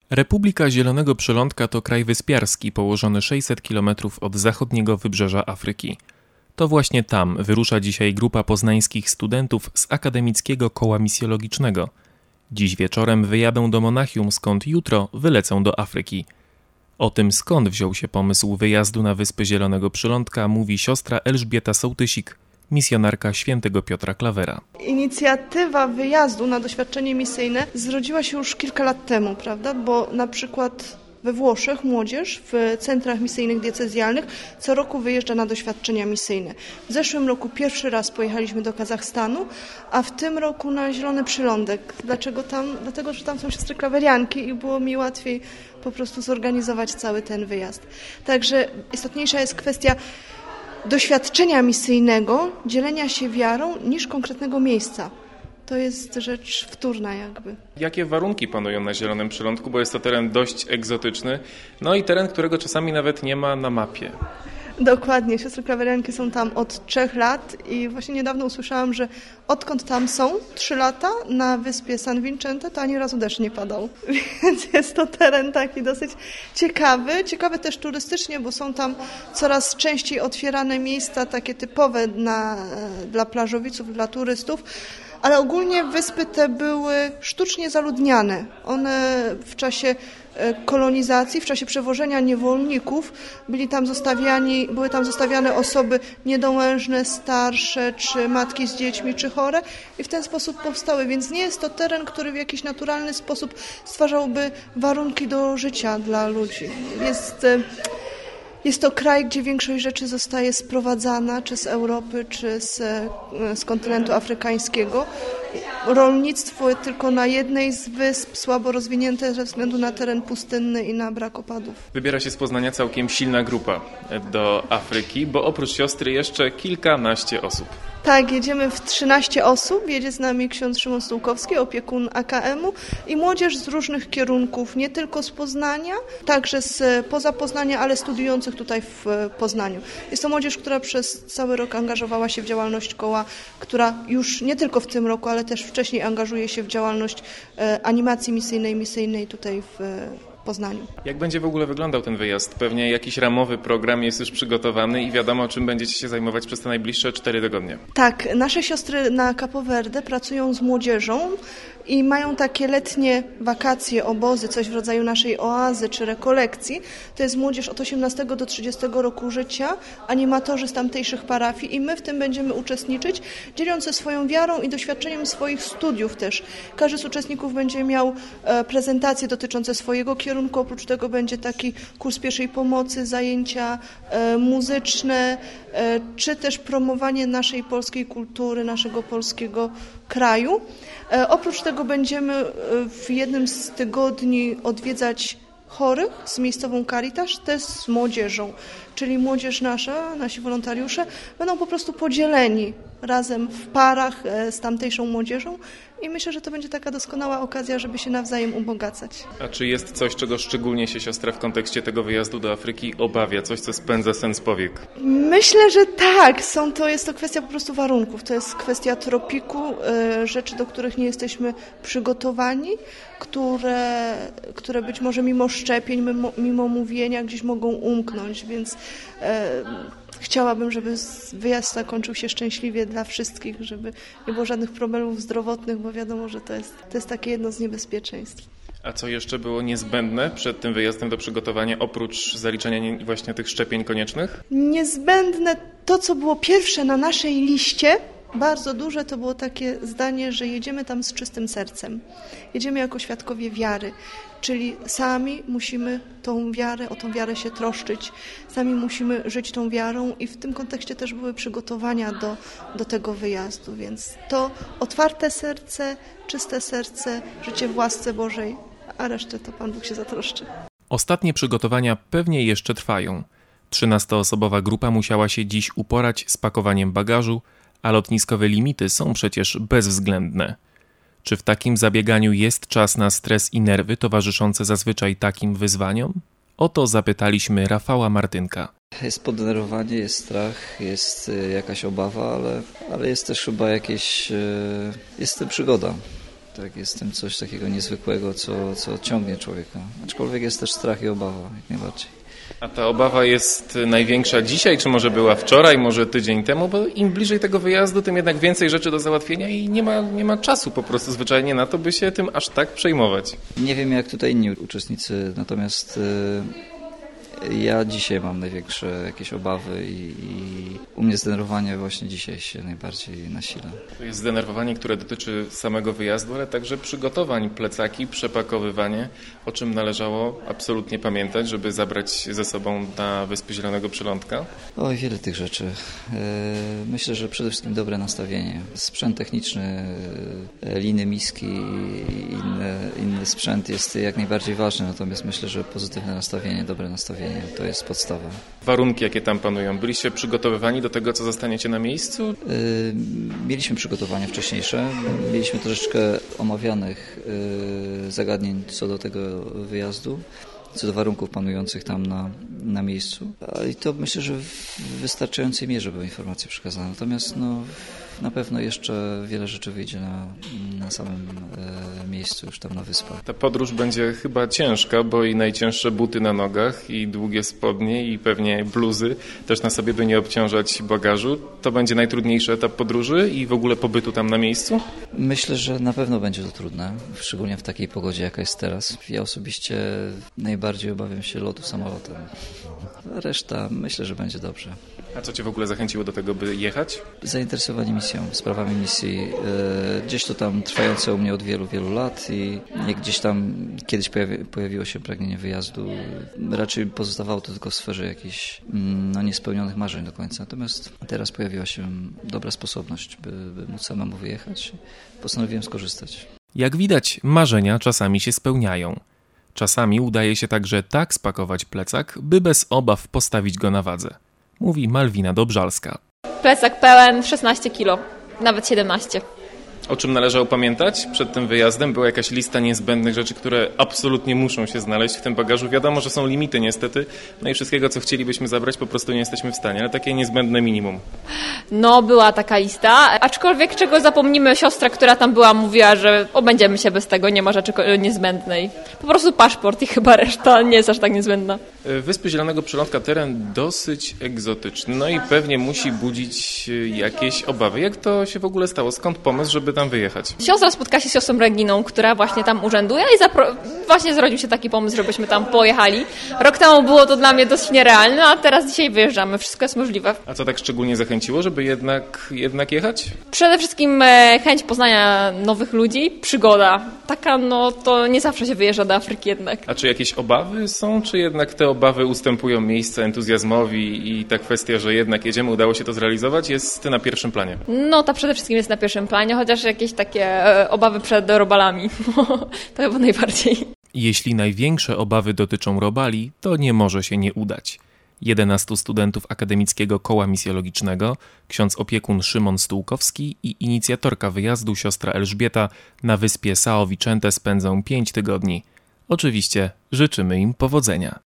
Republika Zielonego Przylądka to kraj wyspiarski położony 600 km od zachodniego wybrzeża Afryki. To właśnie tam wyrusza dzisiaj grupa poznańskich studentów z Akademickiego Koła Misjologicznego. Dziś wieczorem wyjadą do Monachium, skąd jutro wylecą do Afryki. O tym, skąd wziął się pomysł wyjazdu na Wyspy Zielonego Przylądka, mówi siostra Elżbieta Sołtysik, misjonarka Świętego Piotra Klawera. Inicjatywa wyjazdu na doświadczenie misyjne zrodziła się już kilka lat temu, prawda? Bo na przykład we Włoszech młodzież w centrach misyjnych diecezjalnych co roku wyjeżdża na doświadczenia misyjne. W zeszłym roku pierwszy raz pojechaliśmy do Kazachstanu, a w tym roku na Zielony Przylądek. Dlaczego tam? Dlatego, że tam są siostry klawerianki i było mi łatwiej po prostu zorganizować cały ten wyjazd. Także istotniejsza jest kwestia doświadczenia misyjnego, dzielenia się wiarą niż konkretnego miejsca. To jest rzecz wtórna jakby. Jakie warunki panują na Zielonym Przylądku, bo jest to teren dość egzotyczny, no i teren, którego czasami nawet nie ma na mapie. Dokładnie, siostry klawerianki są tam od 3 lat i właśnie niedawno usłyszałam, że odkąd tam są 3 lata na wyspie San Vicente, to ani razu deszcz nie padał. Więc jest to teren taki dosyć ciekawy też turystycznie, bo są tam coraz częściej otwierane miejsca takie typowe dla plażowiców, dla turystów. Ale ogólnie wyspy te były sztucznie zaludniane. One w czasie kolonizacji, w czasie przewożenia niewolników były tam zostawiane osoby niedołężne, starsze, czy matki z dziećmi, czy chore i w ten sposób powstały. Więc nie jest to teren, który w jakiś naturalny sposób stwarzałby warunki do życia dla ludzi. Jest to kraj, gdzie większość rzeczy zostaje sprowadzana czy z Europy, czy z kontynentu afrykańskiego. Rolnictwo tylko na jednej z wysp, słabo rozwinięte ze względu na teren pustynny i na brak opadów. Wybiera się z Poznania całkiem silna grupa do Afryki, bo oprócz siostry jeszcze kilkanaście osób. Tak, jedziemy w 13 osób, jedzie z nami ksiądz Szymon Stułkowski, opiekun AKM-u i młodzież z różnych kierunków, nie tylko z Poznania, także poza Poznania, ale studiujących tutaj w Poznaniu. Jest to młodzież, która przez cały rok angażowała się w działalność koła, która już nie tylko w tym roku, ale też wcześniej angażuje się w działalność animacji misyjnej tutaj w Poznaniu. Jak będzie w ogóle wyglądał ten wyjazd? Pewnie jakiś ramowy program jest już przygotowany i wiadomo, czym będziecie się zajmować przez te najbliższe 4 tygodnie. Tak, nasze siostry na Capo Verde pracują z młodzieżą i mają takie letnie wakacje, obozy, coś w rodzaju naszej oazy czy rekolekcji. To jest młodzież od 18 do 30 roku życia, animatorzy z tamtejszych parafii i my w tym będziemy uczestniczyć, dzieląc się swoją wiarą i doświadczeniem swoich studiów też. Każdy z uczestników będzie miał prezentacje dotyczące swojego kierunku, oprócz tego będzie taki kurs pierwszej pomocy, zajęcia muzyczne, czy też promowanie naszej polskiej kultury, naszego polskiego kraju. Oprócz tego będziemy w jednym z tygodni odwiedzać chorych z miejscową Caritas, też z młodzieżą, czyli młodzież nasi wolontariusze będą po prostu podzieleni razem w parach z tamtejszą młodzieżą i myślę, że to będzie taka doskonała okazja, żeby się nawzajem ubogacać. A czy jest coś, czego szczególnie się siostra w kontekście tego wyjazdu do Afryki obawia? Coś, co spędza sen z powiek? Myślę, że tak. Jest to kwestia po prostu warunków. To jest kwestia tropiku, rzeczy, do których nie jesteśmy przygotowani, które być może mimo szczepień, mimo mówienia gdzieś mogą umknąć, więc chciałabym, żeby wyjazd zakończył się szczęśliwie dla wszystkich, żeby nie było żadnych problemów zdrowotnych, bo wiadomo, że to jest takie jedno z niebezpieczeństw. A co jeszcze było niezbędne przed tym wyjazdem do przygotowania, oprócz zaliczenia właśnie tych szczepień koniecznych? Niezbędne to, co było pierwsze na naszej liście, bardzo duże, to było takie zdanie, że jedziemy tam z czystym sercem. Jedziemy jako świadkowie wiary, czyli sami musimy o tą wiarę się troszczyć, sami musimy żyć tą wiarą i w tym kontekście też były przygotowania do tego wyjazdu, więc to otwarte serce, czyste serce, życie w łasce Bożej, a resztę to Pan Bóg się zatroszczy. Ostatnie przygotowania pewnie jeszcze trwają. 13-osobowa grupa musiała się dziś uporać z pakowaniem bagażu, a lotniskowe limity są przecież bezwzględne. Czy w takim zabieganiu jest czas na stres i nerwy towarzyszące zazwyczaj takim wyzwaniom? O to zapytaliśmy Rafała Martynka. Jest poddenerwowanie, jest strach, jest jakaś obawa, ale jest też chyba jest w tym przygoda. Tak, jest w tym coś takiego niezwykłego, co ciągnie człowieka. Aczkolwiek jest też strach i obawa, jak najbardziej. A ta obawa jest największa dzisiaj, czy może była wczoraj, może tydzień temu? Bo im bliżej tego wyjazdu, tym jednak więcej rzeczy do załatwienia i nie ma czasu po prostu zwyczajnie na to, by się tym aż tak przejmować. Nie wiem jak tutaj inni uczestnicy, natomiast ja dzisiaj mam największe jakieś obawy i u mnie zdenerwowanie właśnie dzisiaj się najbardziej nasila. To jest zdenerwowanie, które dotyczy samego wyjazdu, ale także przygotowań, plecaki, przepakowywanie, o czym należało absolutnie pamiętać, żeby zabrać ze sobą na Wyspy Zielonego Przylądka. Oj, wiele tych rzeczy. Myślę, że przede wszystkim dobre nastawienie. Sprzęt techniczny, liny, miski i inny sprzęt jest jak najbardziej ważny, natomiast myślę, że pozytywne nastawienie, dobre nastawienie to jest podstawa. Warunki, jakie tam panują, byliście przygotowywani do tego, co zostaniecie na miejscu? Mieliśmy przygotowania wcześniejsze, mieliśmy troszeczkę omawianych zagadnień co do tego wyjazdu, co do warunków panujących tam na miejscu. I to myślę, że w wystarczającej mierze były informacje przekazane. Natomiast na pewno jeszcze wiele rzeczy wyjdzie na samym miejscu, już tam na wyspach. Ta podróż będzie chyba ciężka, bo i najcięższe buty na nogach, i długie spodnie, i pewnie bluzy też na sobie, by nie obciążać bagażu. To będzie najtrudniejszy etap podróży i w ogóle pobytu tam na miejscu? Myślę, że na pewno będzie to trudne, szczególnie w takiej pogodzie, jaka jest teraz. Ja osobiście najbardziej obawiam się lotu samolotem. A reszta myślę, że będzie dobrze. A co Cię w ogóle zachęciło do tego, by jechać? Zainteresowanie misją, sprawami misji. Gdzieś to tam trwające u mnie od wielu, wielu lat i gdzieś tam kiedyś pojawiło się pragnienie wyjazdu. Raczej pozostawało to tylko w sferze jakichś niespełnionych marzeń do końca. Natomiast teraz pojawiła się dobra sposobność, by móc samemu wyjechać. Postanowiłem skorzystać. Jak widać, marzenia czasami się spełniają. Czasami udaje się także tak spakować plecak, by bez obaw postawić go na wadze. Mówi Malwina Dobrżalska. Plecak pełen 16 kg, nawet 17. O czym należało pamiętać przed tym wyjazdem? Była jakaś lista niezbędnych rzeczy, które absolutnie muszą się znaleźć w tym bagażu. Wiadomo, że są limity niestety, no i wszystkiego, co chcielibyśmy zabrać, po prostu nie jesteśmy w stanie, ale takie niezbędne minimum. No, była taka lista, aczkolwiek czego zapomnimy, siostra, która tam była, mówiła, że obędziemy się bez tego, nie ma rzeczy niezbędnej. Po prostu paszport i chyba reszta nie jest aż tak niezbędna. Wyspy Zielonego Przylądka, teren dosyć egzotyczny, no i pewnie musi budzić jakieś obawy. Jak to się w ogóle stało? Skąd pomysł, żeby tam wyjechać? Siostra spotkała się z siostrą Reginą, która właśnie tam urzęduje i właśnie zrodził się taki pomysł, żebyśmy tam pojechali. Rok temu było to dla mnie dosyć nierealne, a teraz dzisiaj wyjeżdżamy. Wszystko jest możliwe. A co tak szczególnie zachęciło, żeby jednak jechać? Przede wszystkim chęć poznania nowych ludzi, przygoda. Taka, no to nie zawsze się wyjeżdża do Afryki jednak. A czy jakieś obawy są, czy jednak te obawy ustępują miejsce entuzjazmowi i ta kwestia, że jednak jedziemy, udało się to zrealizować, jest na pierwszym planie? No ta przede wszystkim jest na pierwszym planie, chociaż jakieś takie obawy przed robalami. To chyba najbardziej. Jeśli największe obawy dotyczą robali, to nie może się nie udać. 11 studentów Akademickiego Koła Misjologicznego, ksiądz opiekun Szymon Stułkowski i inicjatorka wyjazdu siostra Elżbieta na wyspie São Vicente spędzą 5 tygodni. Oczywiście życzymy im powodzenia.